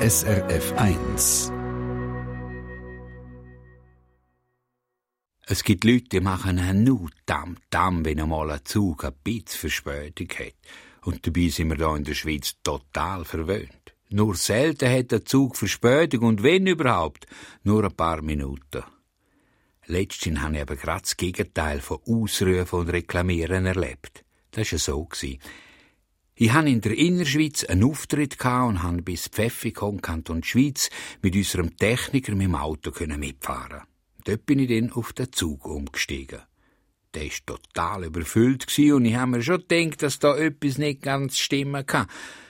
SRF 1. Es gibt Leute, die machen nur Tam-Tam, wenn einmal ein Zug ein bisschen Verspätung hat. Und dabei sind wir hier in der Schweiz total verwöhnt. Nur selten hat der Zug Verspätung und wenn überhaupt, nur ein paar Minuten. Letztens habe ich aber gerade das Gegenteil von Ausrufen und Reklamieren erlebt. Das war so. Ich hatte in der Innerschweiz einen Auftritt und konnte bis Pfäffikon, Kanton Schweiz, mit unserem Techniker mit dem Auto mitfahren. Dort bin ich dann auf den Zug umgestiegen. Der war total überfüllt und ich habe mir schon gedacht, dass da etwas nicht ganz stimmen kann.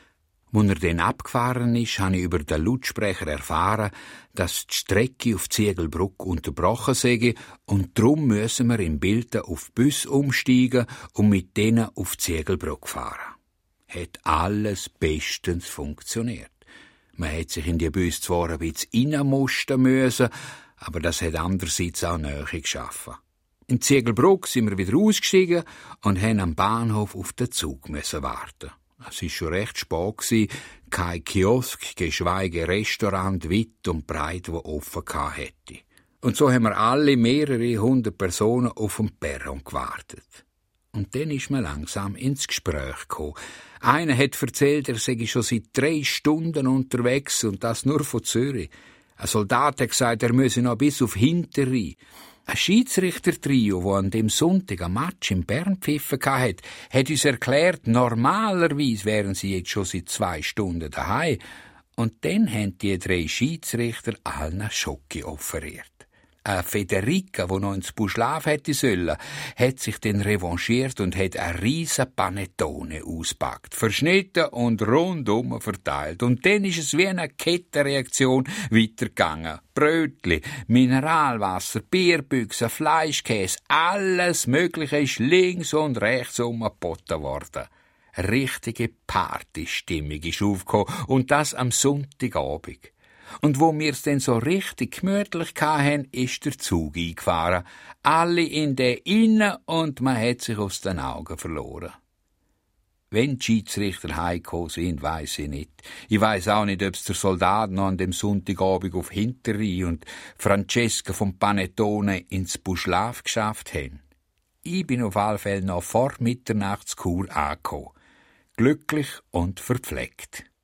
Als er dann abgefahren ist, habe ich über den Lautsprecher erfahren, dass die Strecke auf Ziegelbrück unterbrochen sei und darum müssen wir in Bilten auf Bus umsteigen und mit denen auf Ziegelbrück fahren. Hat alles bestens funktioniert. Man hat sich in die Bus zwar ein bisschen reinmusten müssen, aber das hat andererseits auch Nähe geschaffen. In Ziegelbrück sind wir wieder ausgestiegen und haben am Bahnhof auf den Zug warten. Es war schon recht spät, kein Kiosk, geschweige Restaurant weit und breit, wo offen hätte. Und so haben wir alle mehrere 100 Personen auf dem Perron gewartet. Und dann ist man langsam ins Gespräch gekommen. Einer hat erzählt, er sei schon seit 3 Stunden unterwegs und das nur von Zürich. Ein Soldat hat gesagt, er müsse noch bis auf Hinterrhein. Ein Schiedsrichter-Trio, das an dem Sonntag ein Match in Bern pfiffen hatte, hat uns erklärt, normalerweise wären sie jetzt schon seit 2 Stunden daheim. Und dann haben die 3 Schiedsrichter allen Schoki offeriert. Eine Federica, die noch ins Buschlaf hätte sollen, hat sich dann revanchiert und hat eine riesen Panettone ausgepackt, verschnitten und rundum verteilt. Und dann ist es wie eine Kettenreaktion weitergegangen. Brötli, Mineralwasser, Bierbüchse, Fleischkäse, alles Mögliche ist links und rechts umgeboten worden. Richtige Partystimmung ist aufgekommen und das am Sonntagabend. Und wo wir es dann so richtig gemütlich hatten, ist der Zug eingefahren. Alle in den Innen und man hat sich aus den Augen verloren. Wenn die Schiedsrichter heimgekommen sind, weiss ich nicht. Ich weiss auch nicht, ob es der Soldat noch an dem Sonntagabend auf Hinterrhein und Francesca vom Panettone ins Buschlaf geschafft haben. Ich bin auf alle Fälle noch vor Mitternachtskur angekommen. Glücklich und verpflegt.